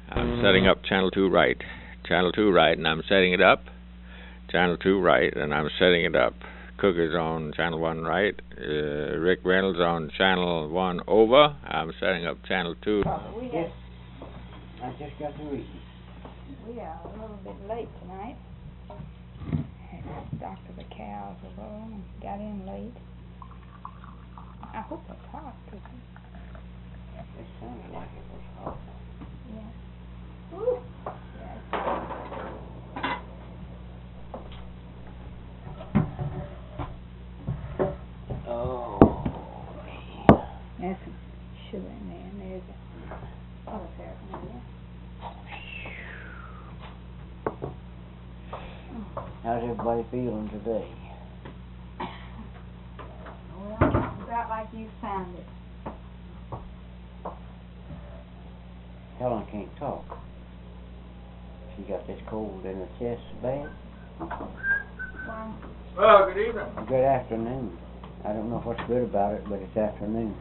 I'm setting up channel 2 right. Channel 2 right, and I'm setting it up. Channel 2 right, and I'm setting it up. Cook is on channel 1 right. Rick Reynolds on channel 1 over. I'm setting up channel 2. Yes. I just got to read. We are a little bit late tonight. Doctor the cows was on, got in late. I hope it's hot, cause It sounded like it was hot. yeah. Woo. Oh. There's some sugar in there, and there's a other paraphernalia. How's everybody feeling today? Well, about like you sounded. Helen can't talk. She got this cold in her chest so bad. Well, good evening. Good afternoon. I don't know what's good about it, but it's afternoon.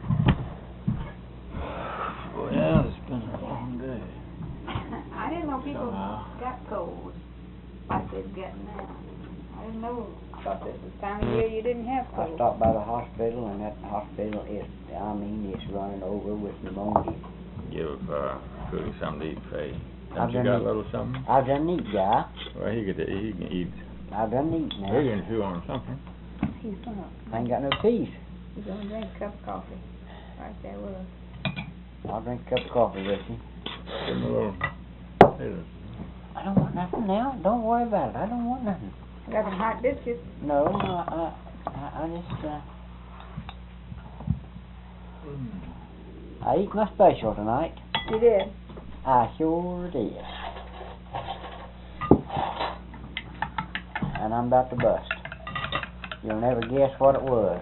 Well, it's been a long day. I didn't know people got colds like they've gotten now. I didn't know. I thought this was the time of year you didn't have I colds. stopped by the hospital, and that hospital is, it's running over with pneumonia. Give Cookie something to eat, Faye. I've Don't you done got a eat. little something? I've done eat, guy. Well, he can eat. I've done eat now. He can chew on something. He's gonna. I ain't got no teeth. He's gonna drink a cup of coffee. Right there with us. I'll drink a cup of coffee with you. Give him a little. I don't want nothing now. Don't worry about it. I don't want nothing. Got some hot biscuits. No, I just, I ate my special tonight. You did. I sure did. And I'm about to bust. You'll never guess what it was.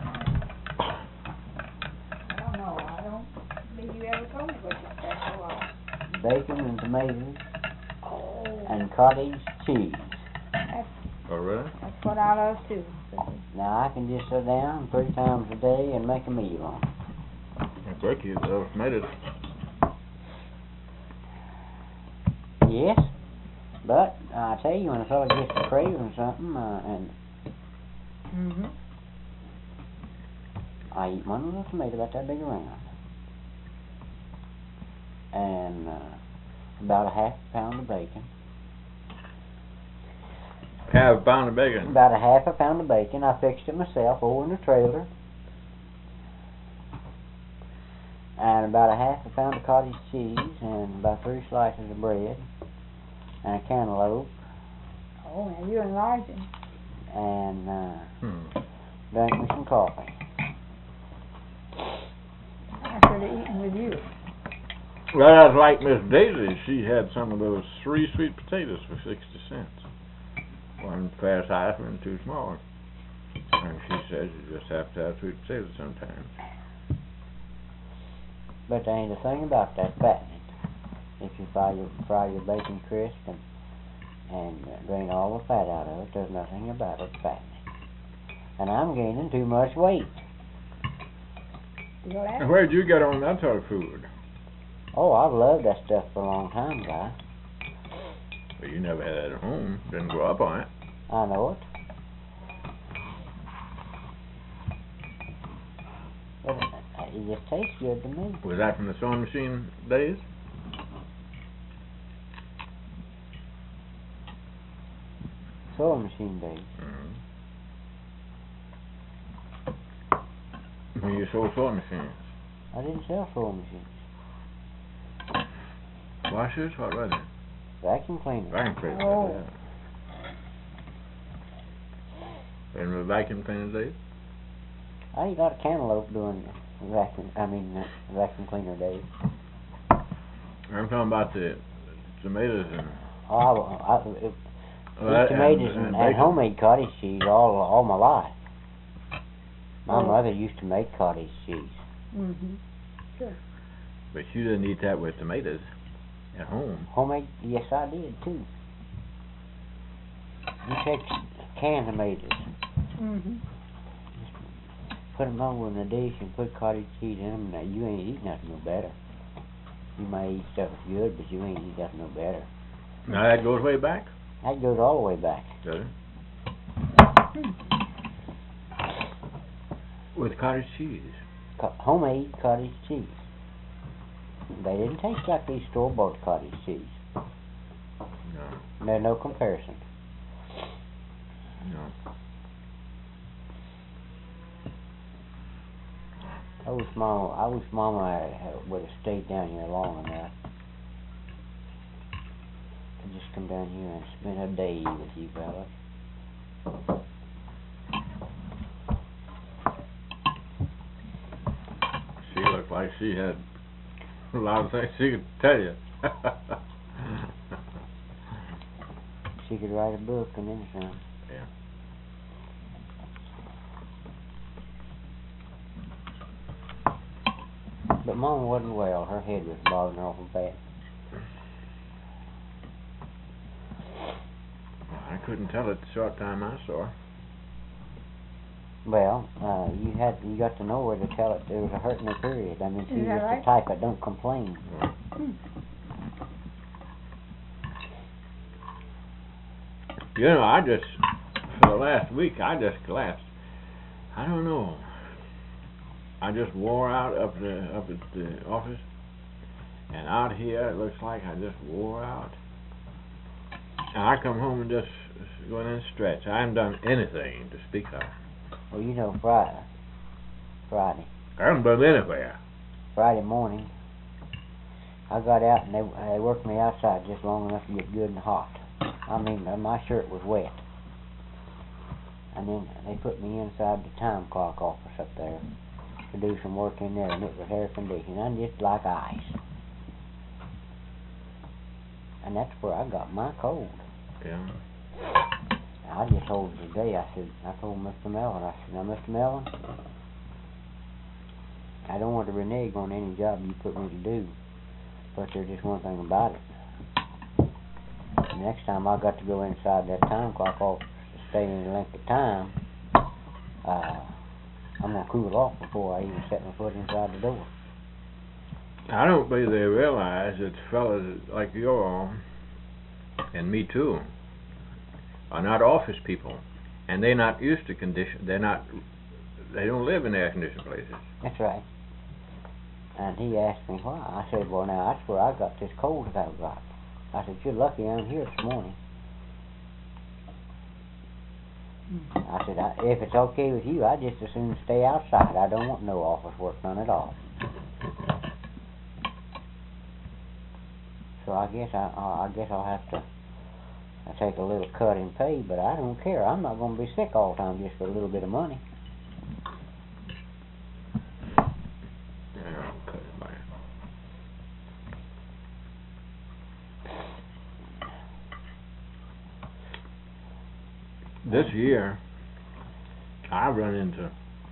I don't know. I don't believe you ever told me what your special was. Bacon and tomatoes Oh. and cottage cheese. Oh, really? That's what I love too. Now I can just sit down 3 times a day and make a meal on it. It's like you made it. Yes, but I tell you, when a fellow gets to craving something, and I eat one little tomato about that big around, and about a half a pound of bacon. Half a pound of bacon. About a half a pound of bacon. I fixed it myself over in the trailer. And about a half a pound of cottage cheese, and about 3 slices of bread, and a cantaloupe. Oh, now you're enlarging. And drank me some coffee. I should have eaten with you. Well, that's like Miss Daisy. She had some of those 3 sweet potatoes for 60 cents. 1 fair size, 1 too small. And she says you just have to have sweet potatoes sometimes. But there ain't a thing about that fattening. If you fry your bacon crisp and drain all the fat out of it, there's nothing about it fattening. And I'm gaining too much weight. And where'd you get on that sort of food? Oh, I've loved that stuff for a long time, guy. Well, you never had it at home. Didn't grow up on it. I know it. But it just tastes good to me. Was that from the sewing machine days? Sewing machine days. When you sold sewing machines? I didn't sell sewing machines. Washers? What was it? Vacuum cleaner. Vacuum cleaner. Oh. Yeah. In the vacuum cleaner days? I ate a lot of cantaloupe during vacuum cleaner days. I'm talking about the tomatoes and... Tomatoes and homemade cottage cheese all my life. My mother used to make cottage cheese. Sure. But you didn't eat that with tomatoes at home. Homemade, yes I did too. You take canned tomatoes, put them over in a dish and put cottage cheese in them, and you ain't eating nothing no better. You may eat stuff that's good, but you ain't eat nothing no better. Now that goes way back? That goes all the way back. Does it? With cottage cheese. Homemade cottage cheese. They didn't taste like these store-bought cottage cheese. No. There's no comparison. No. I wish Mama would have stayed down here long enough to just come down here and spend a day with you fellas. She looked like she had a lot of things she could tell you. She could write a book and then some. Yeah. But Mama wasn't well. Her head was bothering her awful bad. I couldn't tell it the short time I saw her. Well, you got to know her to tell it there was a hurt in her period. I mean, she's Is that just right? the type that don't complain. You know, for the last week, I just collapsed. I don't know. I just wore out up at the office, and out here it looks like I just wore out. And I come home and just go in and stretch. I haven't done anything to speak of. Well, you know, Friday, I haven't been anywhere. Friday morning, I got out and they worked me outside just long enough to get good and hot. I mean, my shirt was wet. And then they put me inside the time clock office up there to do some work in there, and it was air conditioned. I'm just like ice. And that's where I got my cold. Yeah. I just told him today, I told Mr. Melvin, I said, now Mr. Melvin, I don't want to renege on any job you put me to do, but there's just one thing about it. The next time I got to go inside that time clock office to stay any length of time, I'm going to cool off before I even set my foot inside the door. I don't believe they realize that fellas like you all, and me too, are not office people, and they're not used to they don't live in air-conditioned places. That's right. And he asked me why. I said, well, now, that's where I got this cold that I've got. I said, you're lucky I'm here this morning. I said, if it's okay with you, I'd just as soon stay outside. I don't want no office work done at all. So I guess I'll have to take a little cut in pay, but I don't care. I'm not going to be sick all the time just for a little bit of money. Yeah, I'll cut it by. This year, I run into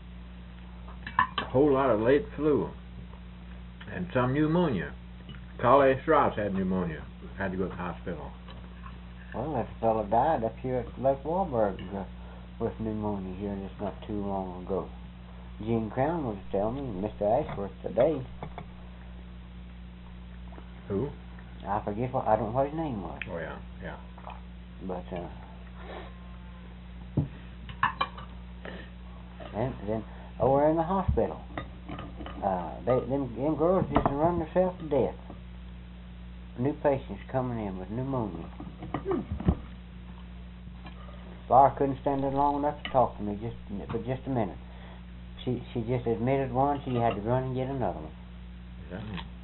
a whole lot of late flu and some pneumonia. Carl Strauss had pneumonia, had to go to the hospital. Well, that fella died up here at Lake Wahlberg with pneumonia here just not too long ago. Gene Crown was telling me, Mr. Ashworth today. Who? I forget I don't know what his name was. Oh, yeah, yeah. But, and then over in the hospital, them girls just run themselves to death. New patients coming in with pneumonia. Laura couldn't stand it long enough to talk to me for just a minute. She just admitted one, she had to run and get another one. Yeah.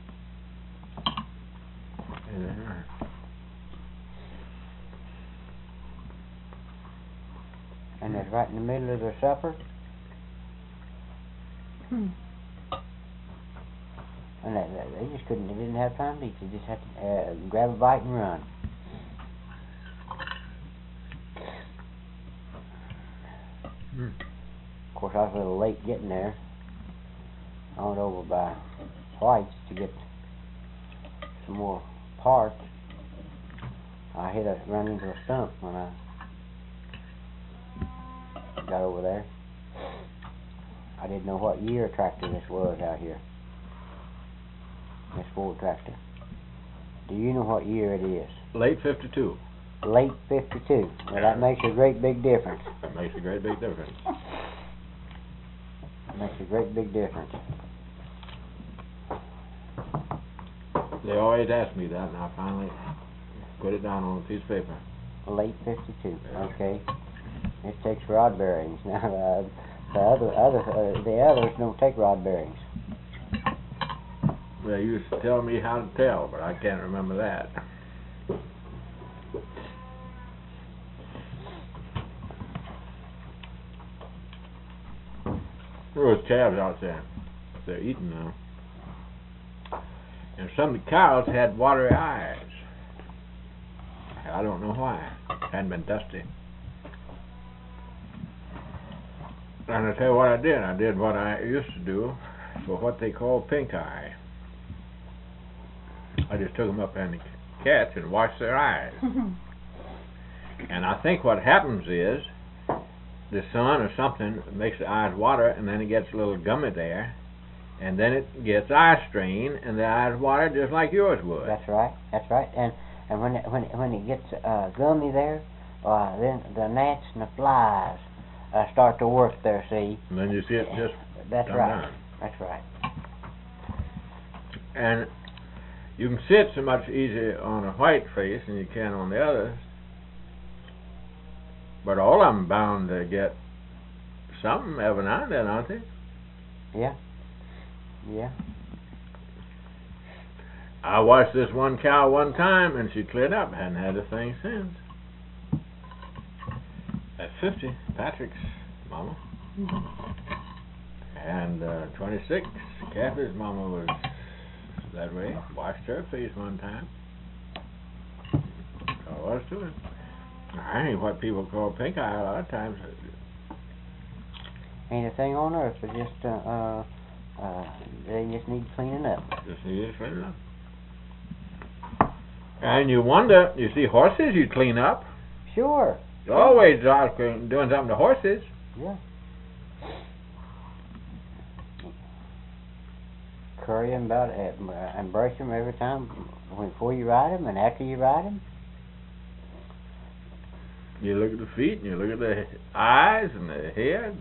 Yeah. And it's right in the middle of their supper. And they just couldn't, they didn't have time to eat. They just had to grab a bite and run. Of course, I was a little late getting there. I went over by White's to get some more parts. I run into a stump when I got over there. I didn't know what year tractor this was out here. this Ford tractor. Do you know what year it is? Late 52. Late 52. Well, that makes a great big difference. That makes a great big difference. It makes a great big difference. They always ask me that, and I finally put it down on a piece of paper. Late 52. Yeah. Okay. It takes rod bearings. Now, the others don't take rod bearings. They used to tell me how to tell, but I can't remember that. There was calves out there. They're eating now. And some of the cows had watery eyes. I don't know why. Hadn't been dusty. And I tell you what I did. I did what I used to do for what they call pink eye. I just took them up in the cats and washed their eyes. And I think what happens is the sun or something makes the eyes water, and then it gets a little gummy there, and then it gets eye strain, and the eyes water just like yours would. That's right. That's right. And when it gets gummy there, then the gnats and the flies start to work there. See. And then you see it just. That's come right. down. That's right. And you can sit so much easier on a white face than you can on the others. But all of them bound to get something every now and then, aren't they? Yeah. Yeah. I watched this one cow one time, and she cleared up. Hadn't had a thing since. At 50, Patrick's mama. And 26, Kathy's mama was that way. Washed her face one time. So I was doing. I ain't what people call pink eye a lot of times. Ain't a thing on earth, but just they just need cleaning up. Just need it cleaning up. And you wonder, you see horses you clean up. Sure. You're always doing something to horses. Yeah. Curry them about and brush them every time before you ride them and after you ride them. You look at the feet and you look at the eyes and the head.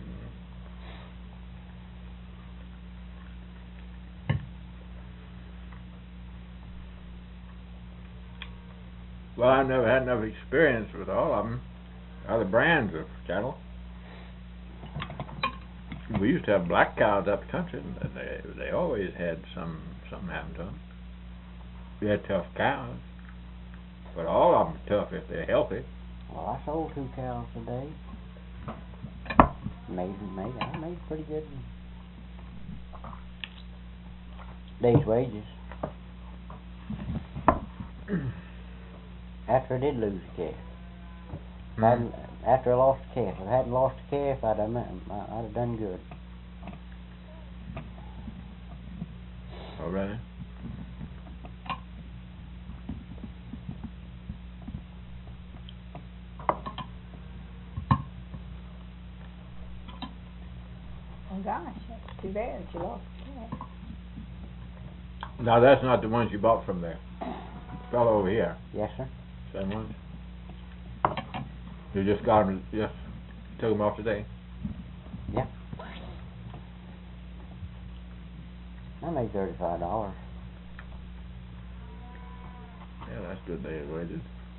Well, I've never had enough experience with all of them, other brands of cattle. We used to have black cows up the country, and they always had something happen to them. We had tough cows, but all of them are tough if they're healthy. Well, I sold 2 cows today. I made pretty good day's wages. After I did lose a calf. After I lost a calf. If I hadn't lost a calf, I'd have done good. Oh, really? Oh gosh, that's too bad that you lost the cat. Now, that's not the ones you bought from the fellow over here. Yes, sir. Same ones? You just got them, just took them off today? Yeah. I made $35. Yeah, that's good day's wages.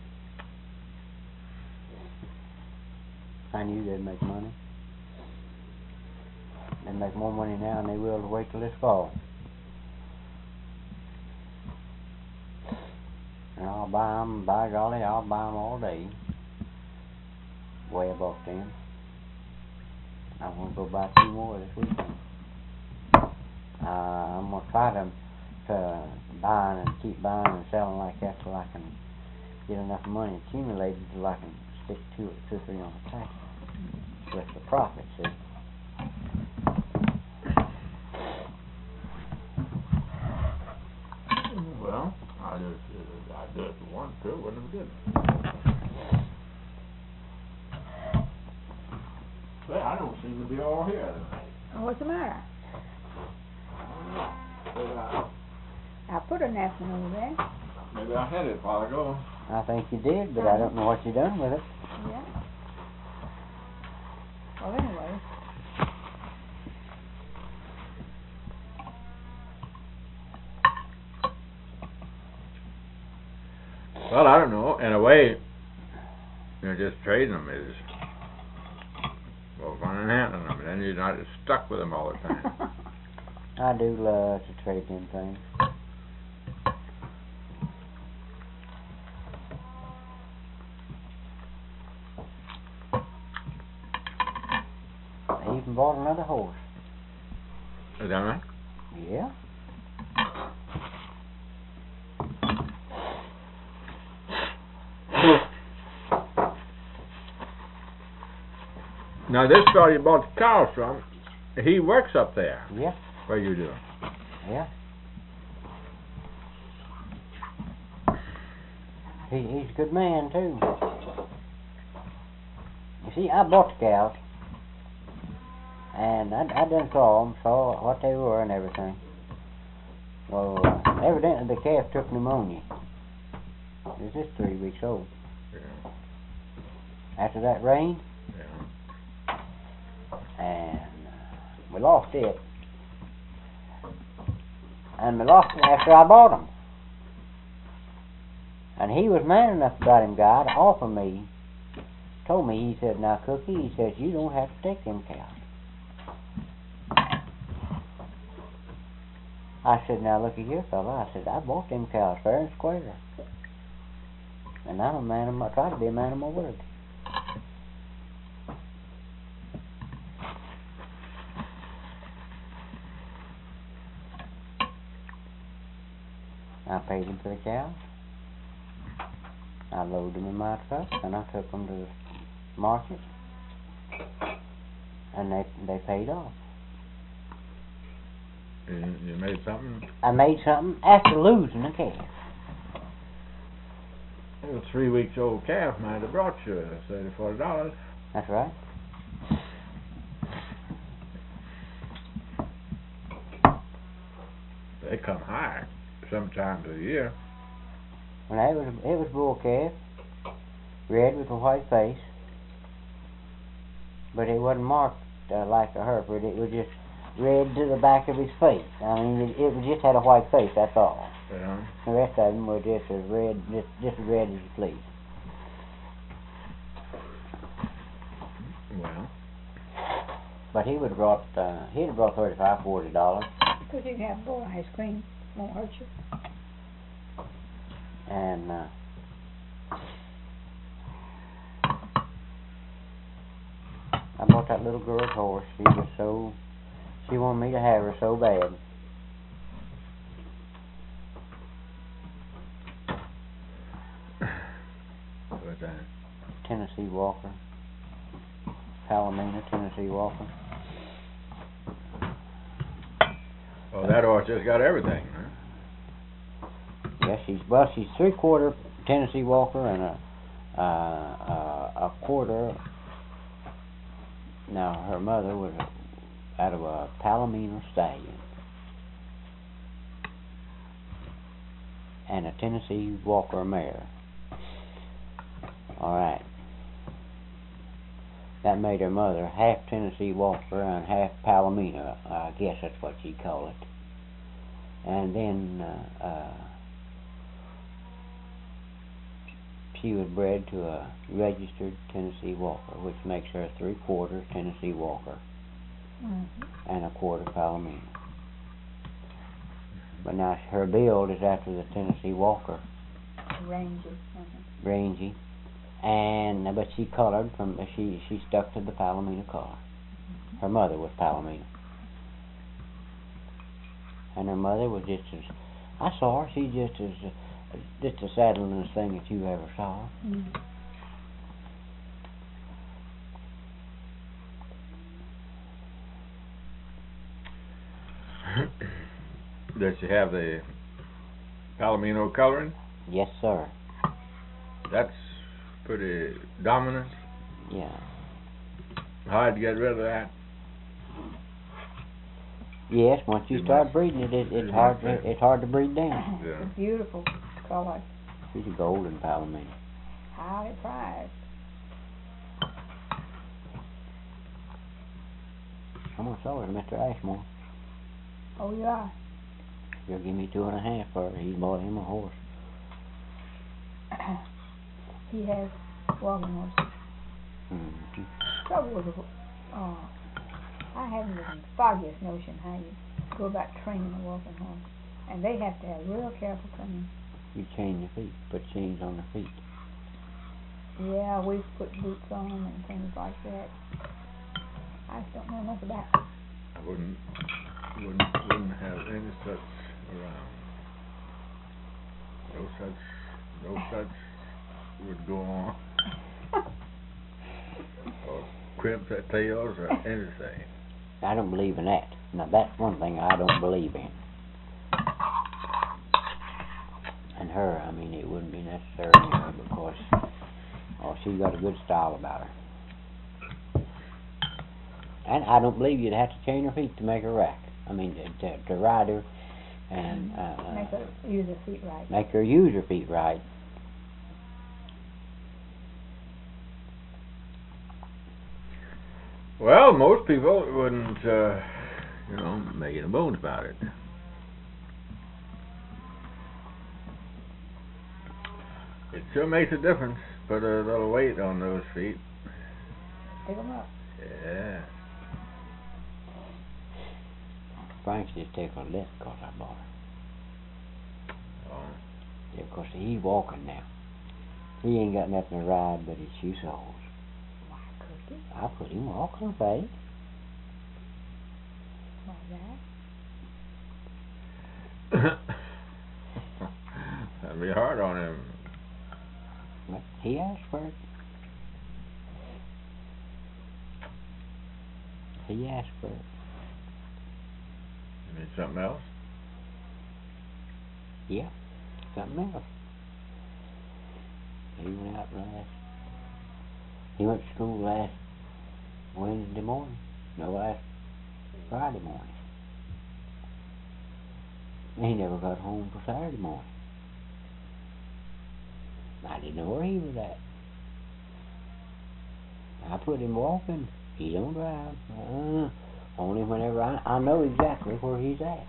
I knew they'd make money. They make more money now than they will to wait till this fall. And I'll buy them, by golly, I'll buy them all day. Way above them. I'm going to go buy 2 more this weekend. I'm going to try to buy and keep buying and selling like that till I can get enough money accumulated till I can stick 2 or 3 on the tax with the profit, see. Well, I just wanted to, wouldn't have did. Well, I don't seem to be all here tonight. What's the matter? But, I put a napkin over there. Maybe I had it a while ago. I think you did, but I don't know what you done with it. Yeah. Well, anyway. Well, I don't know. In a way, just trading them is well fun and handling them, and then you're not stuck with them all the time. I do love to trade them things. I even bought another horse. Is that right? Yeah. Now this fellow you bought the cows from, he works up there. Yeah. Where you do? Yeah. He's a good man too. You see, I bought the cows, and I done saw them, saw what they were and everything. Well, evidently the calf took pneumonia. It was just 3 weeks old. Yeah. After that rain, Yeah. and we lost it. And we lost it after I bought him. And he was man enough about him, guy, to offer me, told me, he said, now, Cookie, he says, you don't have to take them cows. I said, now, look at here, fella. I said, I bought them cows fair and square. And I'm a man of my, try to be a man of my word. I paid him for the cows. I loaded them in my truck, and I took them to the market, and they paid off. You made something? I made something after losing a calf. A 3 weeks old calf might have brought you $30 or $40. That's right. They come high sometimes a year. Well, it was bull calf, red with a white face, but it wasn't marked like a Hereford. It was just red to the back of his face. I mean, it just had a white face. That's all. Yeah. The rest of them were just as red, just as red as you please. Well. But he'd have brought $35, $40. Because you can have bull ice cream. Won't hurt you. And I bought that little girl's horse. She wanted me to have her so bad. What's that? Tennessee Walker. Palomino, Tennessee Walker. Oh, that horse just got everything, huh? Yeah, she's 3/4 Tennessee Walker and a quarter. Now her mother was out of a Palomino stallion and a Tennessee Walker mare. All right. That made her mother half Tennessee Walker and half Palomino. I guess that's what you call it. And then she was bred to a registered Tennessee Walker, which makes her 3/4 Tennessee Walker and a quarter Palomino. But now her build is after the Tennessee Walker. Rangy. But she colored from she stuck to the Palomino color. Her mother was Palomino. And her mother was just as I saw her, she's just as saddlingest thing that you ever saw. Does she have the Palomino coloring? Yes, sir. That's pretty dominant. Yeah. Hard to get rid of that. Yes, once you You start must- breeding it, you it's hard must to breed down. Yeah. It's beautiful color. She's a golden palomino. Highly prized. I'm gonna sell her to Mr. Ashmore. Oh, you are? He'll give me 2.5 for her. He bought him a horse. He has walking horses. Mm-hmm. Trouble with I haven't the foggiest notion how you go about training a walking horse. And they have to have real careful training. You chain your feet, put chains on their feet. Yeah, we've put boots on and things like that. I just don't know enough about it. I wouldn't have any such around. No such would go on. Or crimp their tails or anything. I don't believe in that. Now that's one thing I don't believe in. And her, I mean, it wouldn't be necessary anyway because, she's got a good style about her. And I don't believe you'd have to chain her feet to make her rack. I mean, to ride her and Make her use her feet right. make her use her feet right. Well, most people wouldn't, make any bones about it. It sure makes a difference. Put a little weight on those feet. Pick 'em up. Yeah. Frank's just taking a lick because I bought her. Oh. Yeah, because he's walking now. He ain't got nothing to ride but his shoe soles. Why, Cookie? I put him walking, babe. Why that? That'd be hard on him. But he asked for it. He asked for it. You need something else? Yeah, something else. He went out he went to school last Wednesday morning. No, last Friday morning. He never got home till Saturday morning. I didn't know where he was at. I put him walking. He don't drive. Only whenever I know exactly where he's at.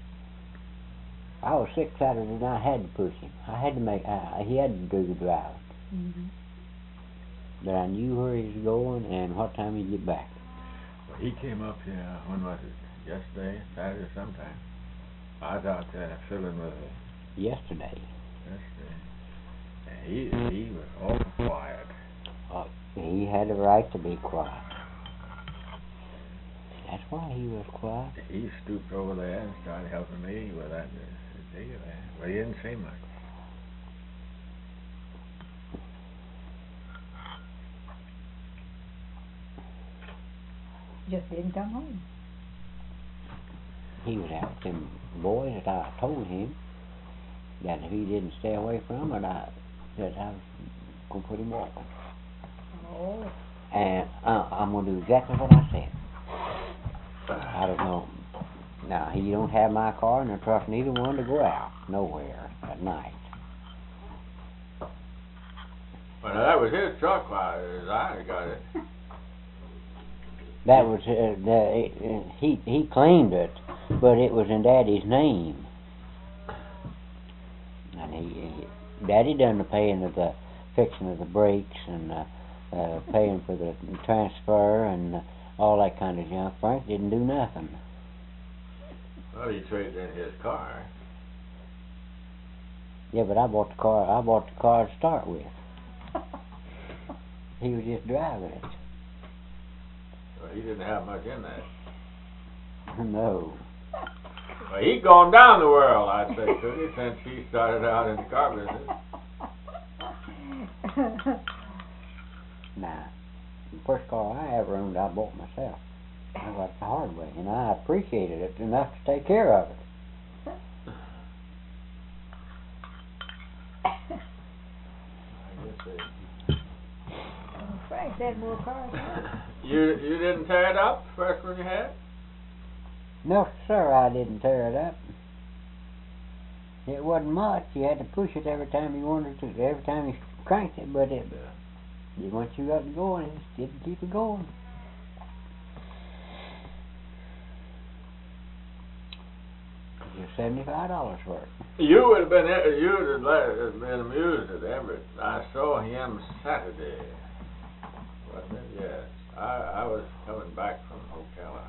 I was sick Saturday night. I had to push him. I had to make. He had to do the driving. Mm-hmm. But I knew where he was going and what time he'd get back. Well, he came up here, when was it? Yesterday, Saturday, sometime. I was out there filling with it Yesterday. yesterday. And he was awful quiet. He had a right to be quiet. That's why he was quiet. He stooped over there and started helping me with that digger there. But he didn't say much. Just didn't come home. He was out with them boys that I told him that if he didn't stay away from it, that I was going to put him walking. Oh. And I'm going to do exactly what I said. I don't know. Now, he don't have my car, and I trust neither one to go out nowhere at night. Well, that was his truck as I got it. That was he claimed it, but it was in Daddy's name, and Daddy done the paying of the fixing of the brakes and paying for the transfer and all that kind of junk. Frank didn't do nothing. Well, he traded in his car. Yeah, but I bought the car to start with. He was just driving it. Well, he didn't have much in that. No. Well, he'd gone down the world, I'd say, couldn't he, since he started out in the car business. Nah. The first car I ever owned, I bought myself. I got it the hard way, and I appreciated it enough to take care of it. I guess they... Frank's had more cars than I. You didn't tear it up, the first one you had? No, sir, I didn't tear it up. It wasn't much. You had to push it every time you wanted to, every time you cranked it, but once you got it going, it just didn't keep it going. Just $75 for it. You would have been amused at Everett. I saw him Saturday. Wasn't it? Yes. I was coming back from Ocala.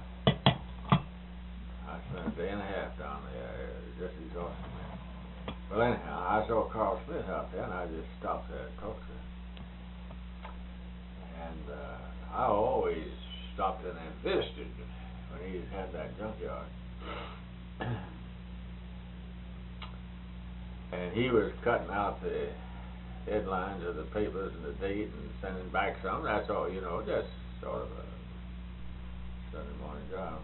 I spent a day and a half down there, just exhausted. Well, anyhow, I saw Carl Smith out there, and I just stopped there and talked to him. And I always stopped in and visited when he had that junkyard. And he was cutting out the headlines of the papers and the date and sending back some. That's all, you know, just sort of a Sunday morning job.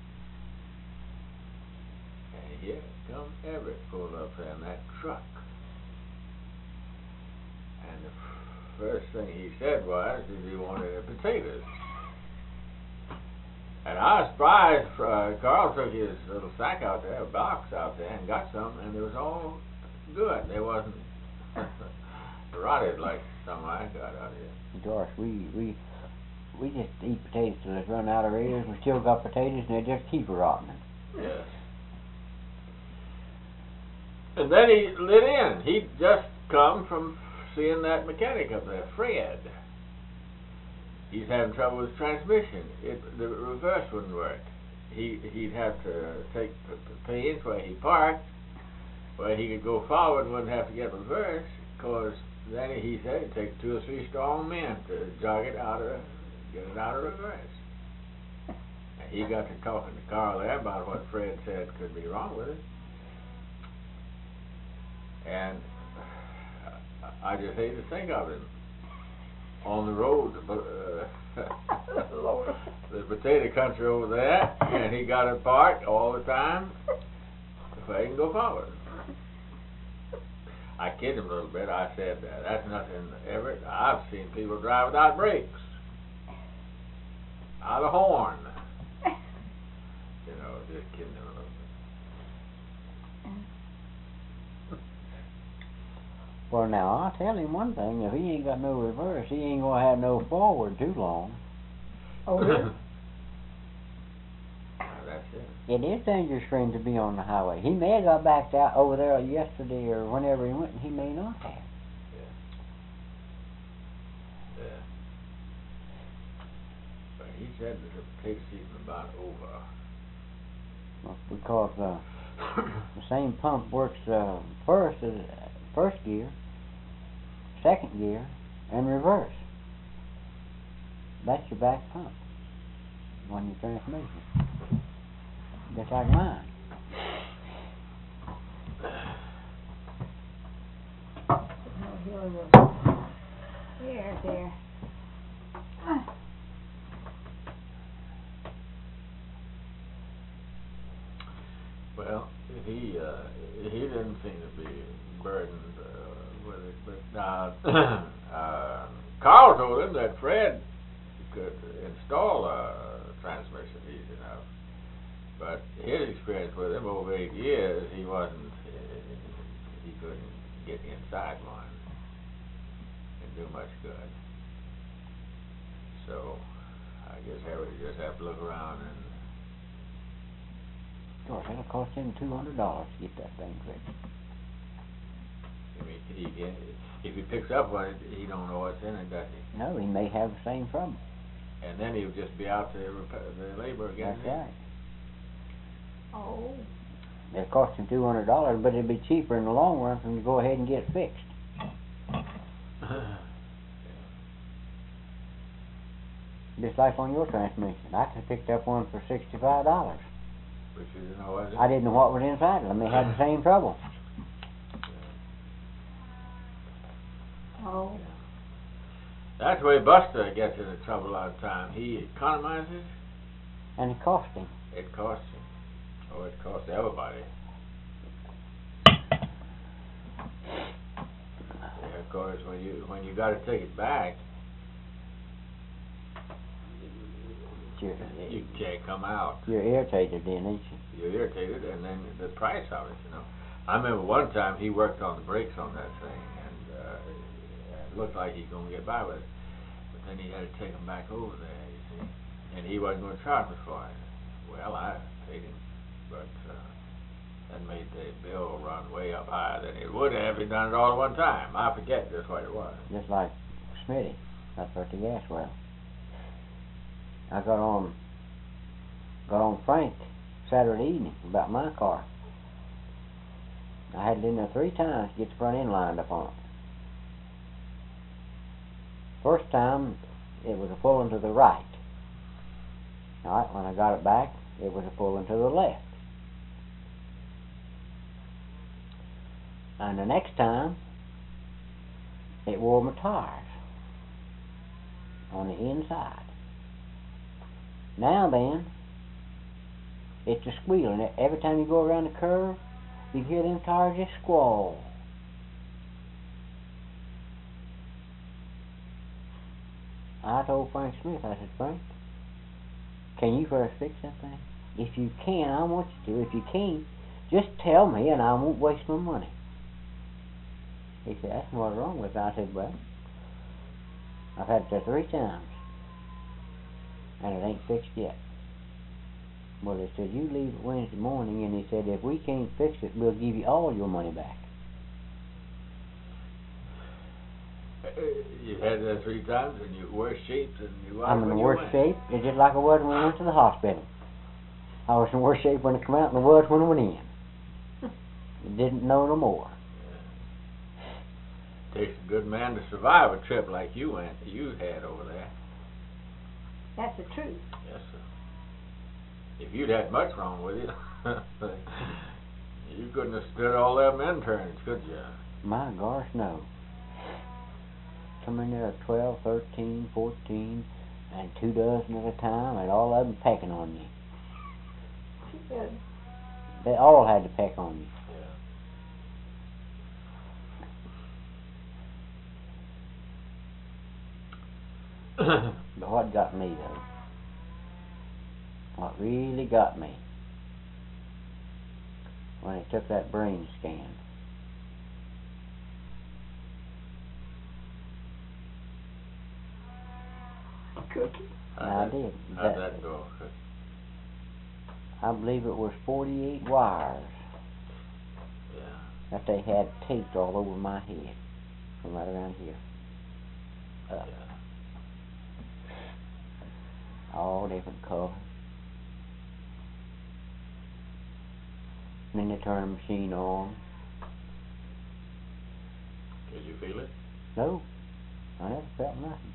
And here comes Everett pulled up there in that truck. And the first thing he said was that he wanted the potatoes. And I was surprised. Carl took his little sack out there, a box out there, and got some, and it was all good. They wasn't rotted like some I got out here. Doris, we just eat potatoes till it's run out of ears. We still got potatoes, and they just keep rotting. Yes. And then he lit in. He'd just come from seeing that mechanic up there, Fred. He's having trouble with transmission. The reverse wouldn't work. He'd have to take the pains where he parked, where he could go forward and wouldn't have to get reverse, because then he said it'd take 2 or 3 strong men to jog it out of, get it out of reverse. And he got to talking to Carl there about what Fred said could be wrong with it. And I just hate to think of him on the road, the potato country over there, and he got it parked all the time so he can go forward. I kid him a little bit. I said, that's nothing, Everett. I've seen people drive without brakes, out of horn. You know, just kidding him a little bit. Well, now, I'll tell him one thing. If he ain't got no reverse, he ain't going to have no forward too long. Oh, really? That's it. It is dangerous for him to be on the highway. He may have got backed out over there yesterday or whenever he went, and he may not have. Yeah. Yeah. But he said that the potato season about over. Well, because the same pump works first gear, second gear, and reverse. That's your back pump on your transmission. Just like mine. There. Well, he didn't seem to be burdened with it, but Carl told him that Fred could install a transmission easy enough. But his experience with him over 8 years, he couldn't get inside one and do much good. So I guess Harry just have to look around and. Gosh, that'll cost him $200 to get that thing fixed. I mean, if he picks up one, he don't know what's in it, does he? No, he may have the same trouble. And then he'll just be out to repair the labor again. That's right. Oh. It'll cost him $200, but it'll be cheaper in the long run for him to go ahead and get it fixed. Just like on your transmission. I could have picked up one for $65. But you didn't know what it? I didn't know what was inside it. I may have the same trouble. Oh. That's the way Buster gets into trouble all the time. He economizes. And it cost him. It costs him. Oh, it costs everybody. Yeah, of course, when you got to take it back, You can't come out. You're irritated then, ain't you? You're irritated, and then the price of it, you know. I remember one time he worked on the brakes on that thing, and it looked like he's going to get by with it. But then he had to take them back over there, you see. And he wasn't going to charge me for it. Well, I paid him, but that made the bill run way up higher than it would have if he'd done it all at one time. I forget just what it was. Just like Smitty, up at the gas well. I got on Frank Saturday evening about my car. I had it in there 3 times to get the front end lined up on it. First time, it was a pulling to the right. All right, when I got it back, it was a pulling to the left. And the next time, it wore my tires on the inside. Now then, it's a squealing. Every time you go around the curve, you hear them tires just squall. I told Frank Smith, I said, Frank, can you first fix that thing? If you can, I want you to. If you can't, just tell me and I won't waste my money. He said, that's what's wrong with it. I said, well, I've had it there 3 times, and it ain't fixed yet. Well, he said, you leave it Wednesday morning, and he said, if we can't fix it, we'll give you all your money back. You had that 3 times, and you're worse shape than you were I'm in when the you worst went. shape. It's just like I was when I went to the hospital. I was in worse shape when I come out than I was when I went in. Didn't know no more. Takes a good man to survive a trip like you had over there. That's the truth. Yes, sir. If you'd had much wrong with you, you couldn't have stood all them end turns, could you? My gosh, no. Come in there at 12, 13, 14, and 2 dozen at a time, and all of them pecking on you. Good. They all had to peck on you. Yeah. But what got me, though, what really got me, when they took that brain scan. Cookie. I did. How'd that go? I believe it was 48 wires Yeah. that they had taped all over my head, from right around here up. Yeah. All different colors. And then they turned the machine on. Did you feel it? No, I never felt nothing.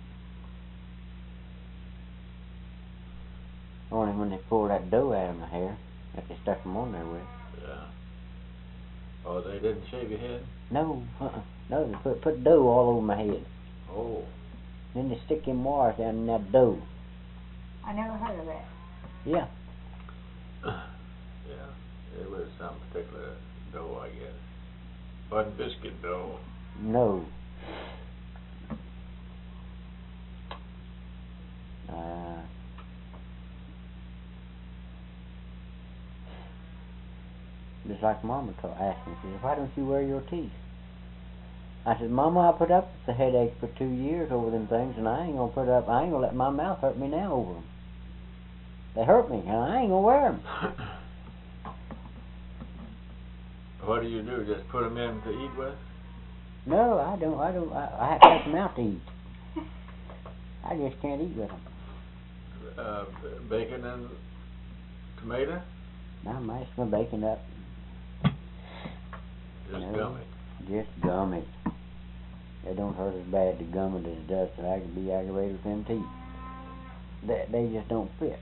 Only when they pulled that dough out of my hair that they stuck them on there with. Yeah. Oh, they didn't shave your head? No, no, they put dough all over my head. Oh. Then they stick them wires down in that dough. I never heard of that. Yeah. Yeah. It was some particular dough, I guess. Wasn't biscuit dough. No. Just like Mama asked me, she said, why don't you wear your teeth? I said, Mama, I put up with the headache for 2 years over them things, and I ain't gonna let my mouth hurt me now over them. They hurt me, and I ain't gonna wear them. What do you do? Just put them in to eat with? No, I don't. I have to take them out to eat. I just can't eat with them. Bacon and tomato? I mash my bacon up. Just No, gum it. Just gum it. It don't hurt as bad to gum it as it does so I can be aggravated with them teeth. They just don't fit.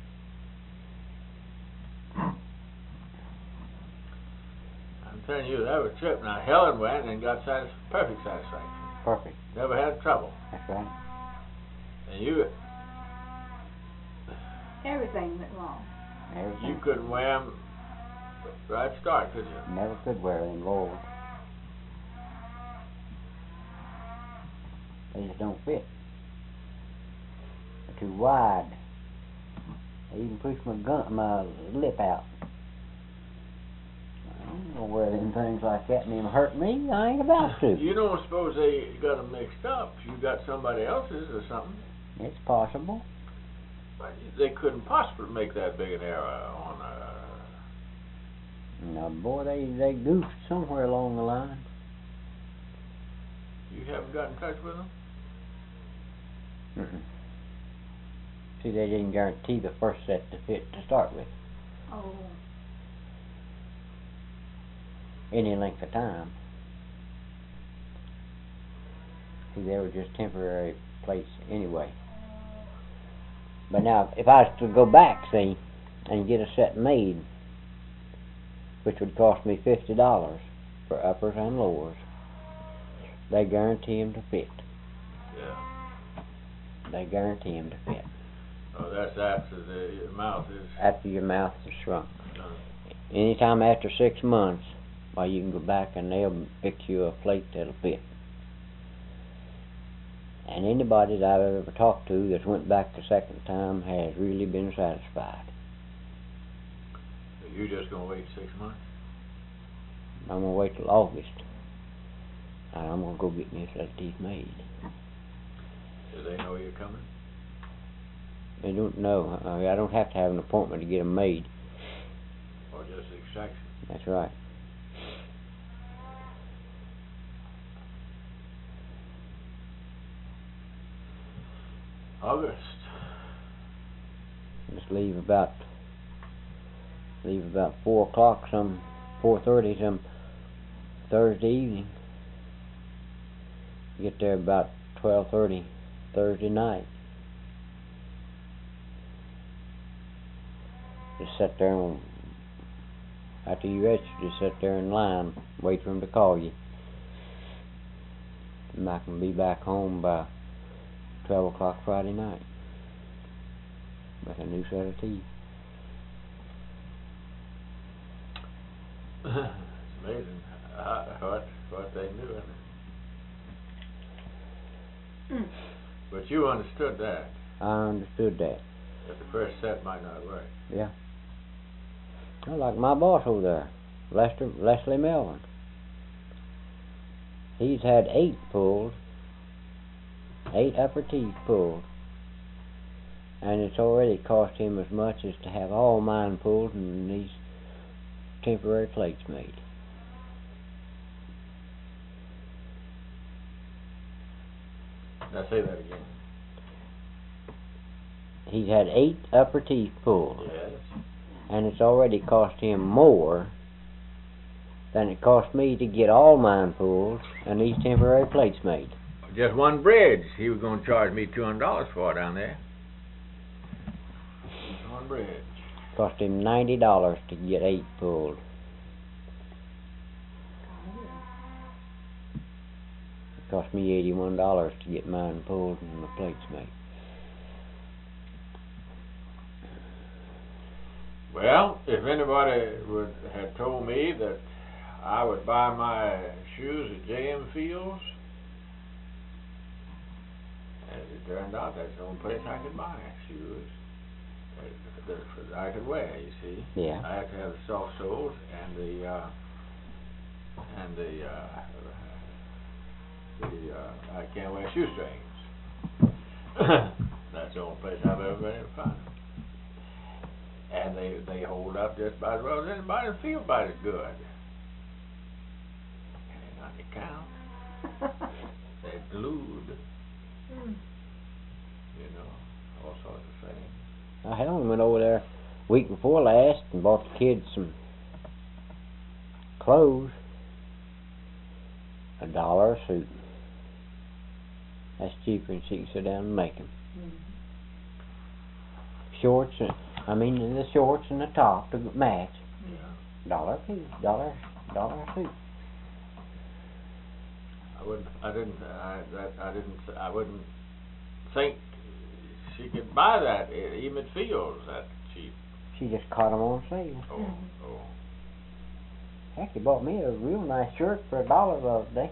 I'm telling you, that was a trip. Now, Helen went and got perfect satisfaction. Perfect. Never had trouble. That's right. And you Everything went wrong. Everything. couldn't wear them right start, could you? Never could wear them, Lord. They just don't fit. They're too wide. I even pushed my lip out. I don't know where them things like that and them hurt me. I ain't about to. You don't suppose they got them mixed up? You got somebody else's or something? It's possible. But they couldn't possibly make that big an error on No, boy, they goofed somewhere along the line. You haven't got in touch with them? Mm-mm. See, they didn't guarantee the first set to fit to start with. Oh. Any length of time. See, they were just temporary plates anyway. But now, if I was to go back, see, and get a set made, which would cost me $50 for uppers and lowers, they guarantee them to fit. Yeah. They guarantee them to fit. Oh, that's after the mouth is... After your mouth is shrunk. done. Anytime after 6 months, well, you can go back and they'll pick you a plate that'll fit. And anybody that I've ever talked to that's went back the second time has really been satisfied. So you're just going to wait 6 months? I'm going to wait till August. And I'm going to go get me a set of teeth made. Do they know you're coming? They don't know. I don't have to have an appointment to get them made. Or just extraction? That's right. August. Just leave about 4 o'clock, 4:30 some Thursday evening. Get there about 12:30 Thursday night. Just sit there and after you register, just sit there in line, wait for them to call you. And I can be back home by 12 o'clock Friday night with a new set of teeth. It's amazing what they knew in it. But you understood that. I understood that. That the first set might not work. Yeah. Well, like my boss over there, Leslie Melvin. He's had 8 pulled, 8 upper teeth pulled, and it's already cost him as much as to have all mine pulled and these temporary plates made. Now say that again. He's had 8 upper teeth pulled, Yes. and it's already cost him more than it cost me to get all mine pulled and these temporary plates made. Just one bridge. He was going to charge me $200 for down there. Just one bridge. Cost him $90 to get 8 pulled. It cost me $81 to get mine pulled and the plates made. Well, if anybody had told me that I would buy my shoes at J.M. Fields, as it turned out, that's the only place I could buy shoes that I could wear. You see, Yeah. I have to have the soft soles and I can't wear shoestrings. That's the only place I've ever been able to find them. And they hold up just about as well as anybody and feel about as good. And on the count, they're glued. You know, all sorts of things. I hell went over there week before last and bought the kids some clothes. $1 a suit. That's cheaper than she can sit down and make them. Shorts, the shorts and the top to match. $1 a piece, $1 a suit. I wouldn't think she could buy that even at Fields that cheap. She just caught them on sale. Oh. Heck, he bought me a real nice shirt for $1 the other day.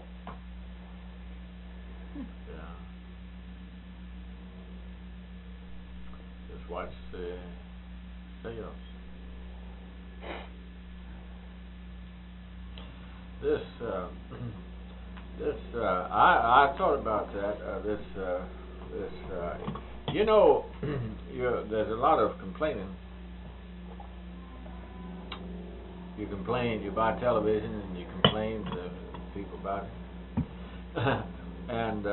Yeah. Just watch I thought about that. You know, there's a lot of complaining. You complain, you buy television and you complain to people about it. And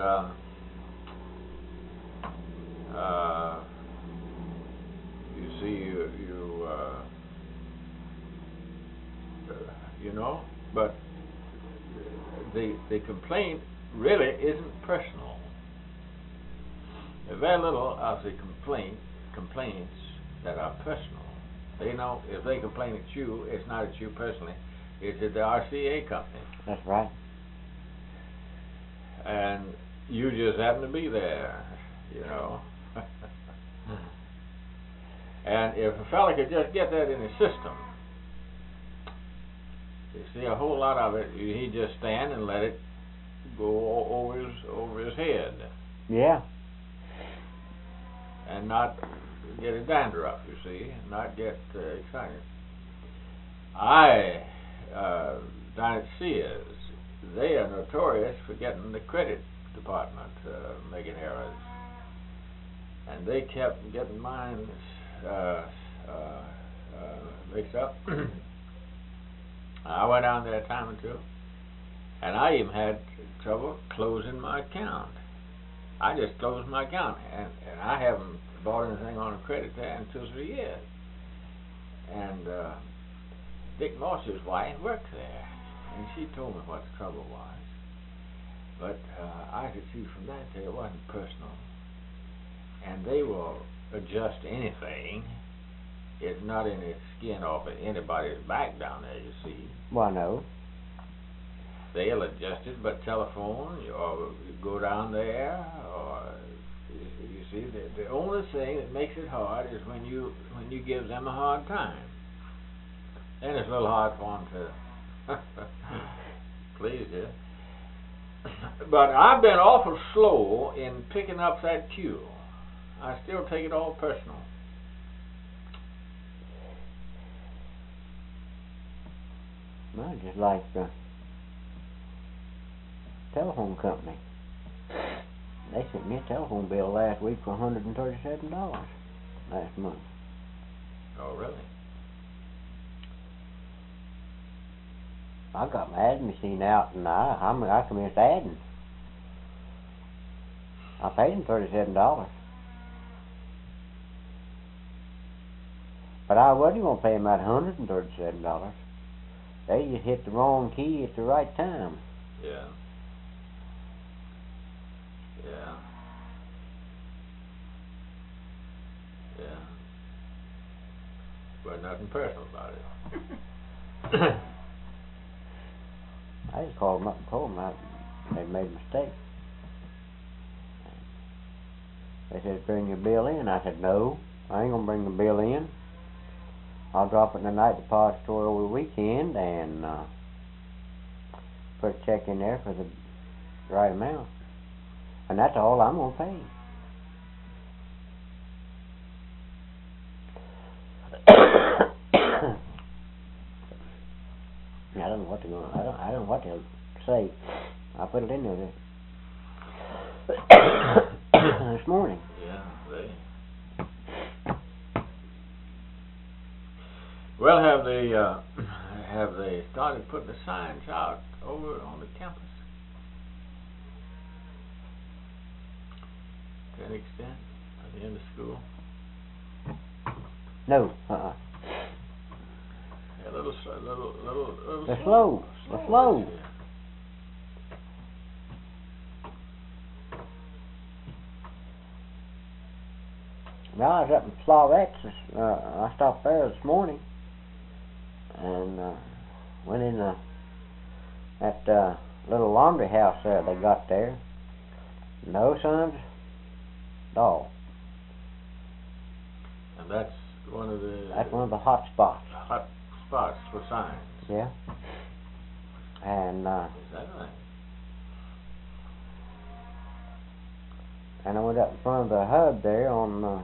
you see, you know, but the complaint really isn't personal. There's very little of the complaints that are personal. They know if they complain at you, it's not at you personally, it's at the RCA company. That's right. And you just happen to be there, you know. And if a fella could just get that in his system, you see a whole lot of it, he'd just stand and let it go over his head. Yeah. And not get a dandruff, you see, and not get excited. Down at Sears, they are notorious for getting the credit department making errors. And they kept getting mine mixed up. I went down there a time or two, and I even had trouble closing my account. I just closed my account, and I haven't bought anything on a credit there in 2 or 3 years. And Dick Moss's wife worked there, and she told me what the trouble was. But I could see from that it wasn't personal. And they will adjust anything. It's not any skin off of anybody's back down there, you see. Well, no. They'll adjust it, but telephone, or go down there, or you see, the only thing that makes it hard is when you give them a hard time. Then it's a little hard for them to please you. But I've been awful slow in picking up that cue. I still take it all personal. Well, just like the telephone company. They sent me a telephone bill last week for $137 last month. Oh, really? I got my adding machine out, and I commenced adding. I paid him $37. But I wasn't going to pay him that $137. They just hit the wrong key at the right time. Yeah. Yeah. Yeah. But nothing personal about it. I just called them up and told them they made a mistake. They said, bring your bill in. I said, no, I ain't going to bring the bill in. I'll drop it in the night depository over the weekend and put a check in there for the right amount. And that's all I'm going to pay. I don't know what they're going. I don't know what they'll say. I put it in there this morning. Yeah, Well, have they started putting the signs out over on the campus? To an extent, at the end of school? No, Yeah, little They're slow. They're slow. Well, I was up in Slavettes. I stopped there this morning and went in that little laundry house there they got there. No signs at all. And that's one of the... That's one of the hot spots. Hot spots for signs. Yeah. And Is that right? and I went up in front of the hub there on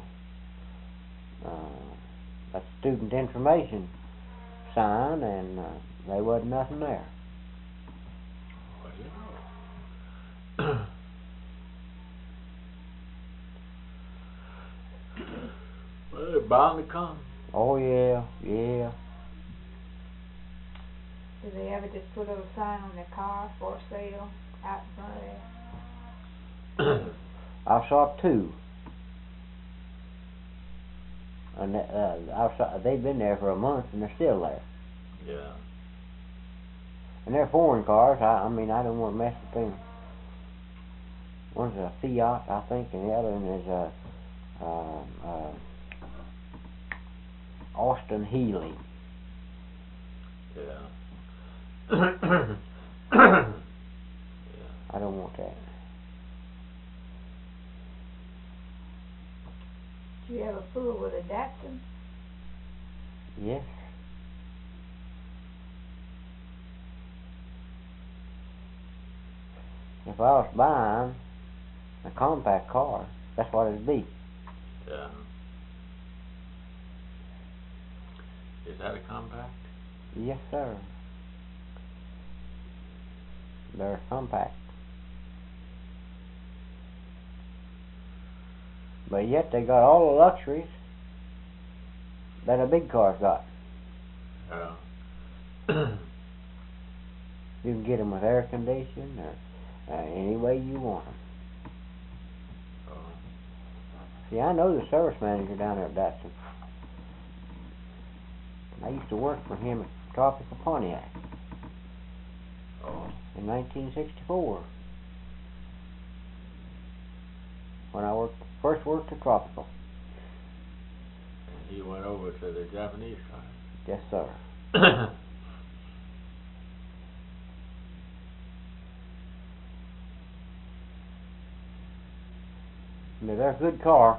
a student information sign, and there wasn't nothing there. Well, they're bound to come. Oh yeah, yeah. Do they ever just put a little sign on their car for sale out in front of there? I saw two. And they've been there for a month and they're still there. Yeah. And they're foreign cars. I mean, I don't want to mess with them. One's a Fiat, I think, and the other one is a Austin Healey. Yeah. I don't want that. Do you ever fool with a Datsun? Yes. If I was buying a compact car, that's what it'd be. Yeah. Is that a compact? Yes, sir. They're compact. But yet they got all the luxuries that a big car's got. Yeah. You can get them with air conditioning or any way you want them. Oh. See, I know the service manager down there at Datsun. I used to work for him at Tropical Pontiac Oh. in 1964 when I first worked at Tropical. And he went over to the Japanese car. Yes, sir. Now, they're a good car.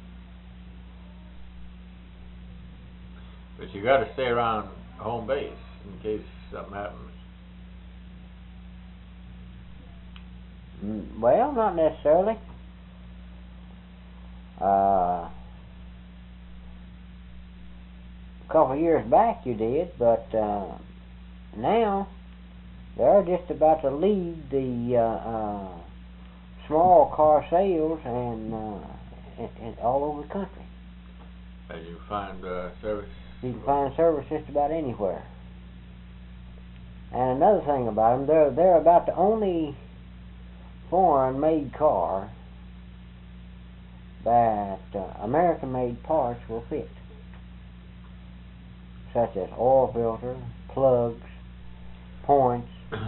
But you got to stay around home base in case something happens. Well, not necessarily. A couple of years back you did, but now they're just about to lead the small car sales and all over the country. And you find service. You can find service just about anywhere. And another thing about them, they're about the only foreign-made car that American-made parts will fit, such as oil filter, plugs, points,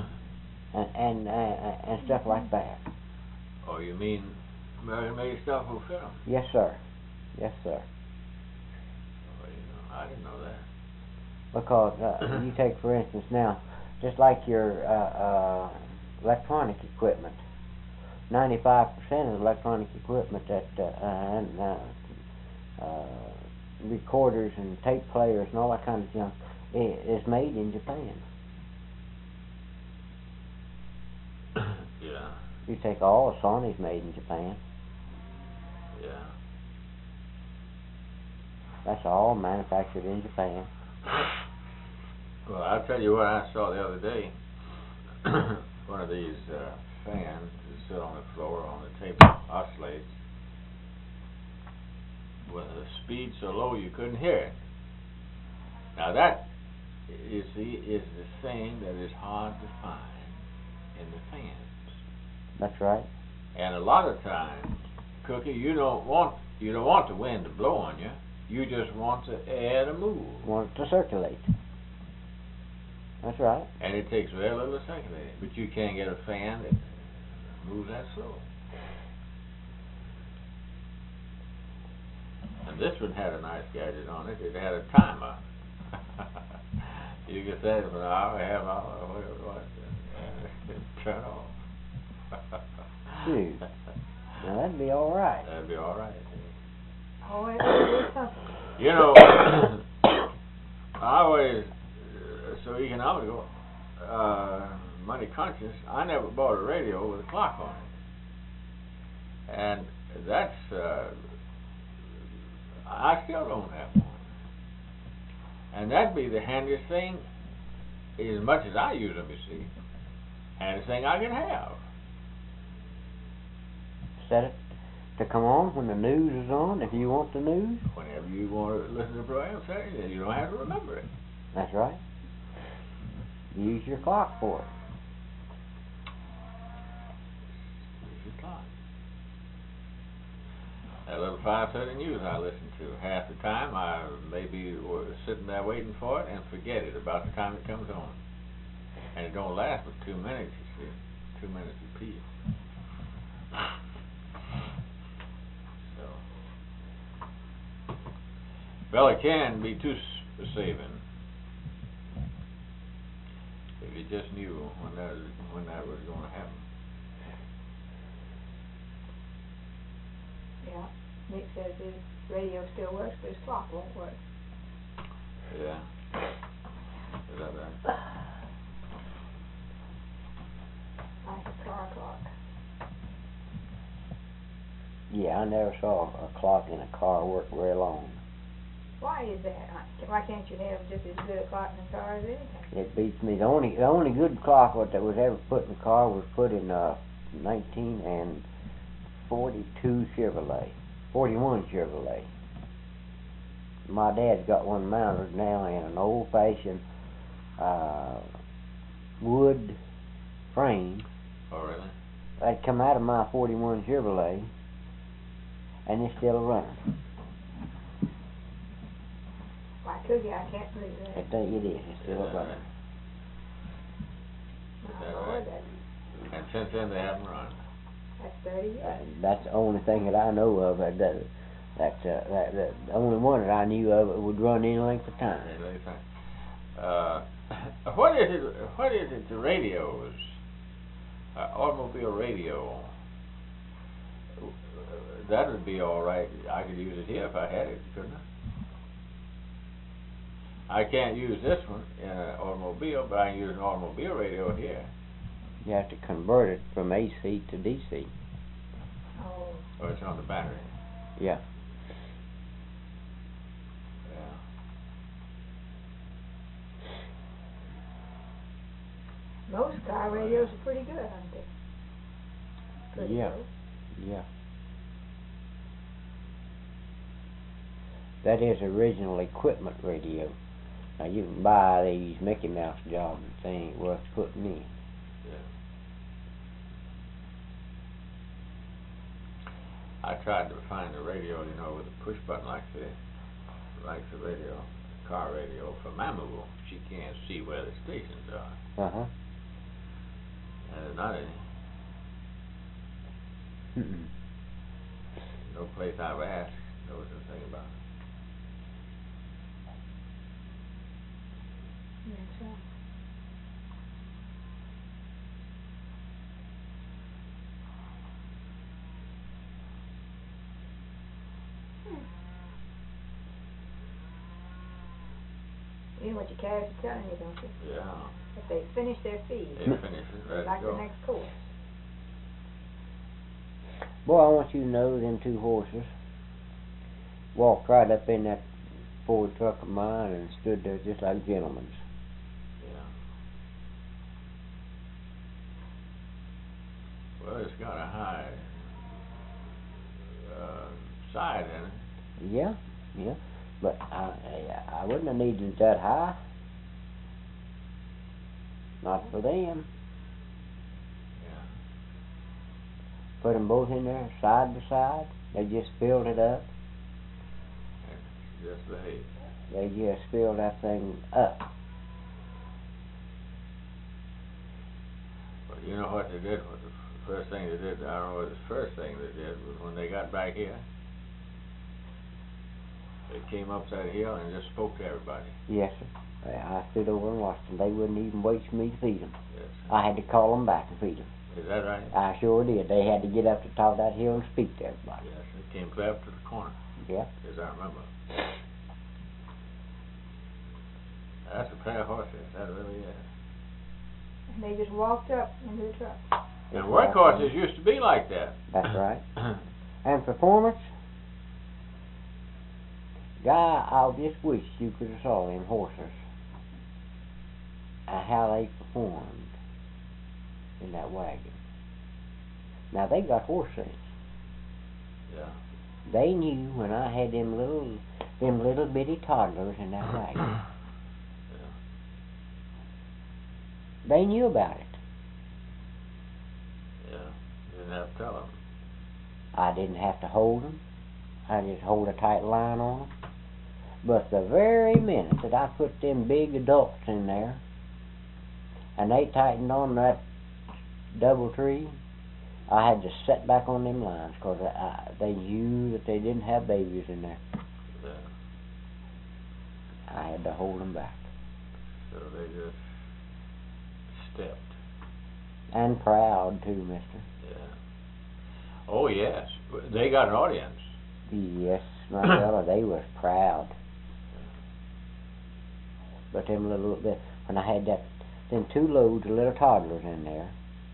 and stuff like that. Oh, you mean American-made stuff will fit them? Yes, sir. Yes, sir. Oh, I didn't know that. Because you take, for instance, now, just like your electronic equipment, 95% of the electronic equipment that recorders and tape players and all that kind of junk is made in Japan. Yeah. You take all of Sony's made in Japan. Yeah. That's all manufactured in Japan. Well, I'll tell you what I saw the other day. One of these fans that sit on the floor on the table oscillates with a speed so low you couldn't hear it. Now that is the thing that is hard to find in the fans. That's right. And a lot of times, Cookie, you don't want the wind to blow on you. You just want the air to move. Want it to circulate. That's right. And it takes very little to circulate. But you can't get a fan that moves that slow. And this one had a nice gadget on it. It had a timer. You could set it for an hour, half hour, whatever it was, and turn off. Shoot. Now that'd be all right. That'd be all right. Oh, it's something. You know, I always, so economical, money conscious, I never bought a radio with a clock on it. And that's, I still don't have one. And that'd be the handiest thing, as much as I use them, you see, handiest thing I can have. set it to come on when the news is on, if you want the news. Whenever you want to listen to the program, Saturday, you don't have to remember it. That's right. Use your clock for it. Use your clock. That little 5:30 news I listen to, half the time I may be sitting there waiting for it and forget it about the time it comes on. And it don't last but 2 minutes, you see. 2 minutes apiece. So, well, it can be too saving. If you just knew when that was going to happen. Yeah. Nick says his radio still works, but his clock won't work. Yeah. Is that right? Like a car clock. Yeah, I never saw a clock in a car work very long. Why is that? Why can't you have just as good a clock in the car as anything? It beats me. The only good clock that was ever put in the car was put in 1942 Chevrolet, 41 Chevrolet. My dad's got one mounted now in an old-fashioned wood frame. Oh, really? That come out of my 41 Chevrolet, and it's still running. Why, Cookie, I can't believe that. It is. It's still running. Is My that Lord, right? And since then they haven't run. That's 30 years. That's the only thing that I know of that does it. That's the only one that I knew of that would run any length of time. What is it? The radios, automobile radio. That would be all right. I could use it here if I had it, couldn't I? I can't use this one in an automobile, but I can use an automobile radio here. You have to convert it from AC to DC. Oh. Oh, it's on the battery. Yeah. Yeah. Most car radios are pretty good, aren't they? Pretty Yeah. good. Yeah. That is original equipment radio. Now you can buy these Mickey Mouse jobs and they ain't worth putting in. Yeah. I tried to find a radio, with a push button like the radio, car radio for Mama. She can't see where the stations are. Uh-huh. And there's not any. Mm-mm. No place I've asked knows anything about it. That's right. You know what your carrots are telling you, don't you? Yeah. If they finish their feed, They finish it, they let like it go. the next course. Boy, I want you to know them two horses walked right up in that Ford truck of mine and stood there just like gentlemen. Yeah. Well, it's got a high side in it. Yeah, yeah. But I wouldn't have needed it that high. Not for them. Yeah. Put them both in there side by side. They just filled it up. Just behave. They just filled that thing up. But you know what they did? What the first thing they did? I don't know what the first thing they did was when they got back here. They came up that hill and just spoke to everybody. Yes, sir. I stood over and watched them. They wouldn't even wait for me to feed them. Yes. I had to call them back and feed them. Is that right? I sure did. They had to get up to the top of that hill and speak to everybody. Yes. They came clear up to the corner. Yeah. As I remember. That's a pair of horses. That really is. And they just walked up into the truck. And workhorses used to be like that. That's right. And performance, guy, I just wish you could have saw them horses. How they performed in that wagon. Now they got horse sense. Yeah. They knew when I had them little bitty toddlers in that wagon. Yeah. They knew about it. Yeah. You didn't have to tell them. I didn't have to hold them. I just hold a tight line on them. But the very minute that I put them big adults in there, and they tightened on that double tree, I had to set back on them lines because they knew that they didn't have babies in there. Yeah. I had to hold them back. So they just stepped. And proud too, mister. Yeah. Oh yes, they got an audience. Yes, my fella, they was proud. But them when I had them 2 loads of little toddlers in there.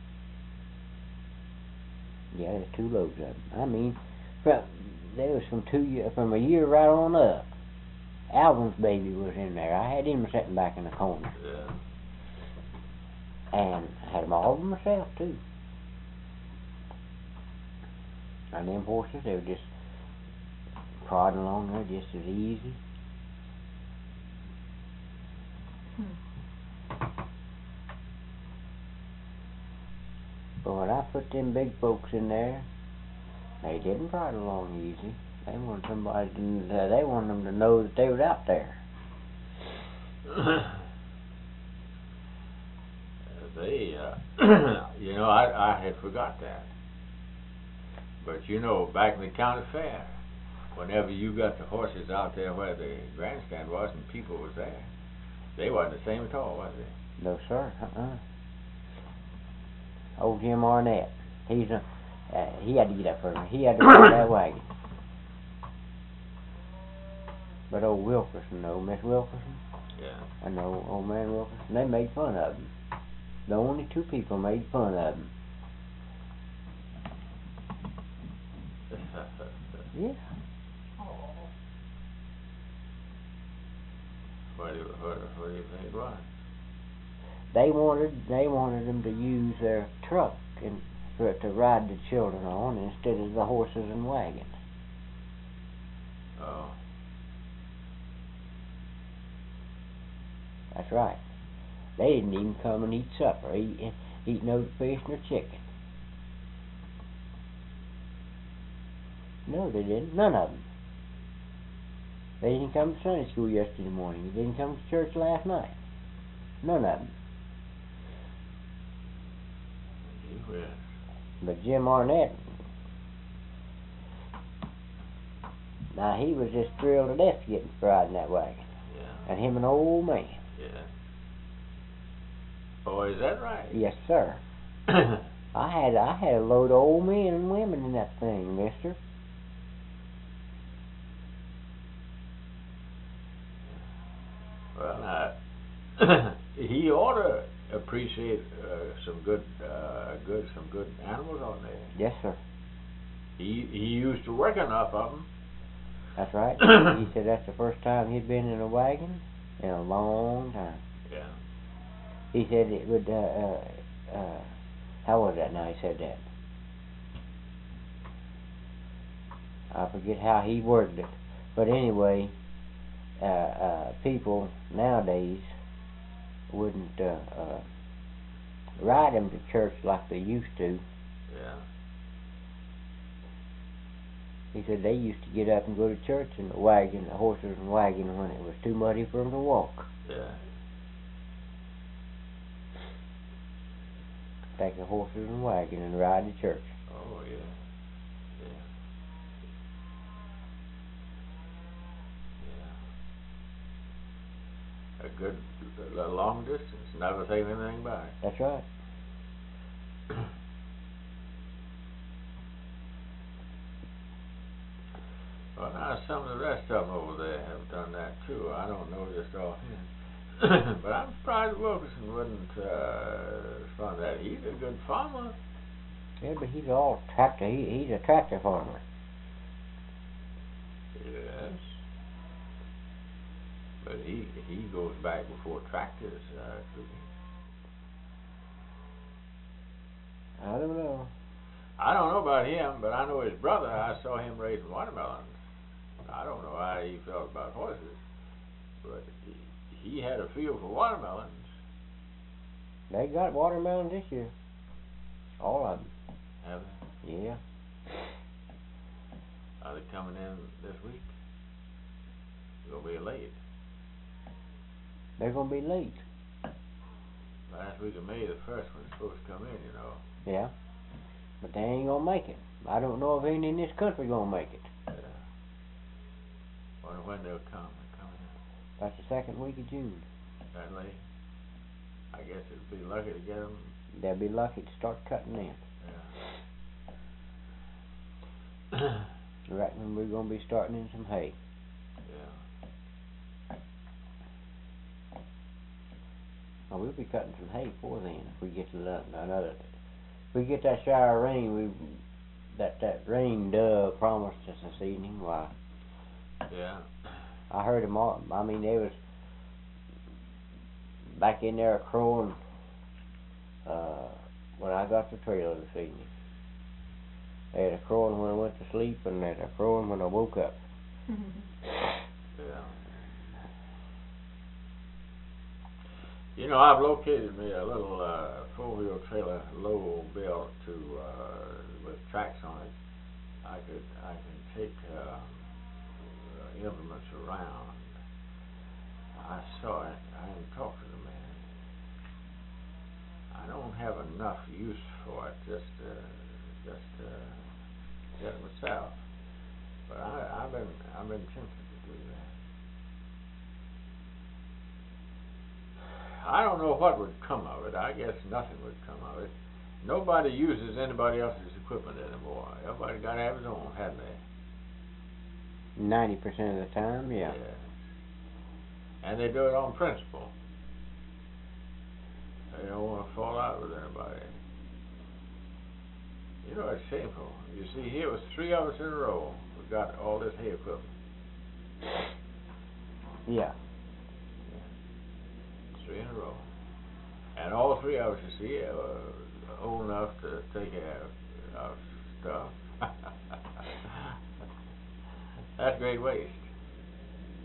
Yeah, there's 2 loads of them. I mean, there was from a year right on up. Alvin's baby was in there. I had him sitting back in the corner. Yeah. And I had them all to myself too. And them horses, they were just prodding along there just as easy. But when I put them big folks in there, they didn't prod along easy. They wanted they wanted them to know that they was out there. They, I had forgot that. But back in the county fair, whenever you got the horses out there where the grandstand was and people was there, they wasn't the same at all, was they? No, sir. Old Jim Arnett, he had to get up for me. He had to ride that wagon. But old Wilkerson, Miss Wilkerson, Yeah. and old man Wilkerson, they made fun of him. The only 2 people made fun of him. Yeah. What do you think it was? They wanted them to use their truck for it to ride the children on instead of the horses and wagons. Oh. That's right. They didn't even come and eat supper, eat no fish nor chicken. No, they didn't. None of them. They didn't come to Sunday school yesterday morning. They didn't come to church last night. None of them. Yes. But Jim Arnett, now he was just thrilled to death getting riding that wagon. Yeah. And him an old man. Yeah. Oh, is that right? Yes, sir. I had a load of old men and women in that thing, mister. Well, he ought to appreciate some good animals on there. Yes, sir. He used to work enough of them. That's right. He said that's the first time he'd been in a wagon in a long time. Yeah. He said it would, how was that now he said that? I forget how he worded it. But anyway, people nowadays wouldn't ride them to church like they used to. Yeah. He said they used to get up and go to church in the wagon, the horses and wagon, when it was too muddy for them to walk. Yeah. Take the horses and wagon and ride to church. Oh yeah. Yeah. A good, long distance, never say anything back. That's right. Well, now some of the rest of them over there have done that too. I don't know just offhand. But I'm surprised Wilkerson wouldn't respond to that. He's a good farmer. Yeah, but he's all tractor. He's a tractor farmer. Yes. But he goes back before tractors. I don't know. I don't know. about him, but I know his brother. I saw him raising watermelons. I don't know how he felt about horses, but he had a field for watermelons. They got watermelons this year. All of them. Have they? Yeah. Are they coming in this week? They'll be late. They're gonna be late. Last week of May, the first one's supposed to come in, you know. Yeah. But they ain't gonna make it. I don't know if any in this country gonna make it. Yeah. Wonder when they'll come. They're coming in That's the second week of June. that late. I guess it'd be lucky to get them. They'll be lucky to start cutting in. Yeah. I reckon we're gonna be starting in some hay. Yeah. Well, we'll be cutting some hay before then if we get another. If we get that shower of rain, that rain dove promised us this evening. Why? Yeah. I heard them all. I mean, they was back in there crowing when I got the trailer this evening. They had a crowing when I went to sleep, and they had a crowing when I woke up. Yeah. You know, I've located me a little four-wheel trailer, low built to with tracks on it. I can take implements around. I saw it. I haven't talked to the man. I don't have enough use for it just get it myself. But I've been tempted to do that. I don't know what would come of it. I guess nothing would come of it. Nobody uses anybody else's equipment anymore. Everybody got to have his own, hadn't they? 90% of the time, yeah. Yes. And they do it on principle. They don't want to fall out with anybody. You know, it's shameful. You see, here was 3 of us in a row who got all this hay equipment. Yeah. 3 in a row. And all 3 of us, you see, are old enough to take care of stuff. That's great waste.